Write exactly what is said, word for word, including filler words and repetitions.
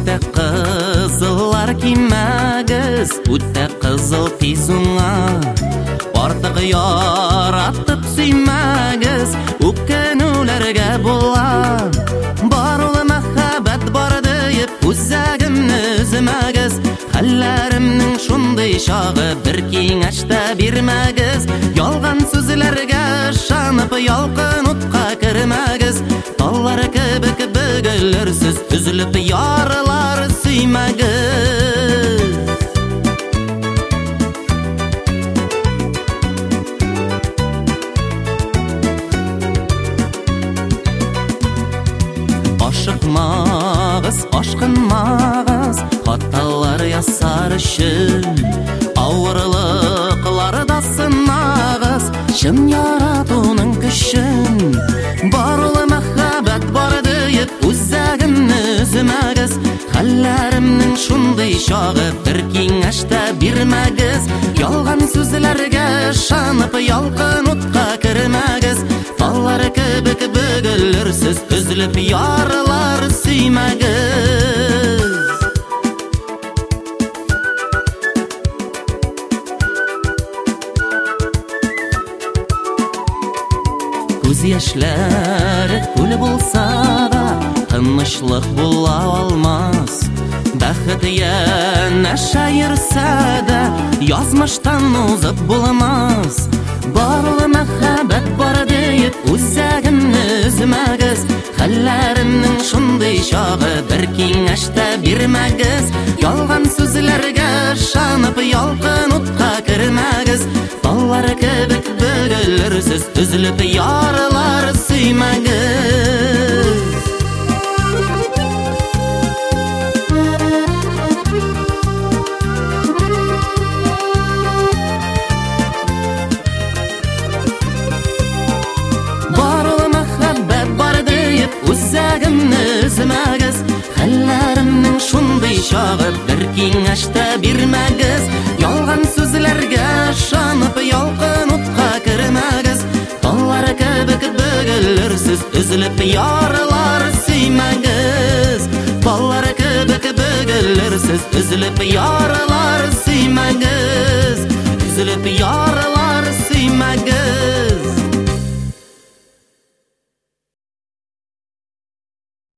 Үтә кызыллар кимәгез, үтә кызыл тизуңа. Артык яратып сөймәгез, үкенүләргә була. Бар ул мәхәббәт бар диеп, үзәгемне өзмәгез. Хәлләремнең шундый чагы, бер киңәш тә бирмәгез. Ялган сүзләргә ышанып, ялкын утка кермәгез. Таллар кебек бөгелерсез, üzülüp yarlar сөймәгез. Ашыкмагыз, ашкынмагыз, хаталар ясар өчен. Авырлыкларда сынагыз, чын яратуның көчен. Бар ул мәхәббәт бар диеп, үзәгемне өзмәгез. Хәлләремнең шундый чагы, бер киңәш тә бирмәгез. Ялган сүзләргә ышанып, ялкын утка кермәгез. Таллар кебек бөгелерсез, üzülüp yarlar сөймәгез. Күз яшьләре күл булса да, тынычлык була алмас. Бәхет янәшә йөрсә дә, язмыштан узып булмас. Бар ул мәхәббәт бар диеп, үзәгемне өзмәгез. Хәлләремнең шундый чагы, бер киңәш тә бирмәгез. Ялган сүзләргә ышанып, ялкын утка кермәгез. Таллар кебек бөгелерсез, üzülüp yarlar сөймәгез. Үзәгемне өзмәгез. Хәлләремнең шундый чагы, бер киңәш тә бирмәгез. Ялган сүзләргә ышанып, ялкын утка кермәгез. Таллар кебек бөгелерсез, üzülüp yarlar сөймәгез. Таллар кебек бөгелерсез, üzülüp yarlar сөймәгез. Üzülüp yarlar сөймәгез.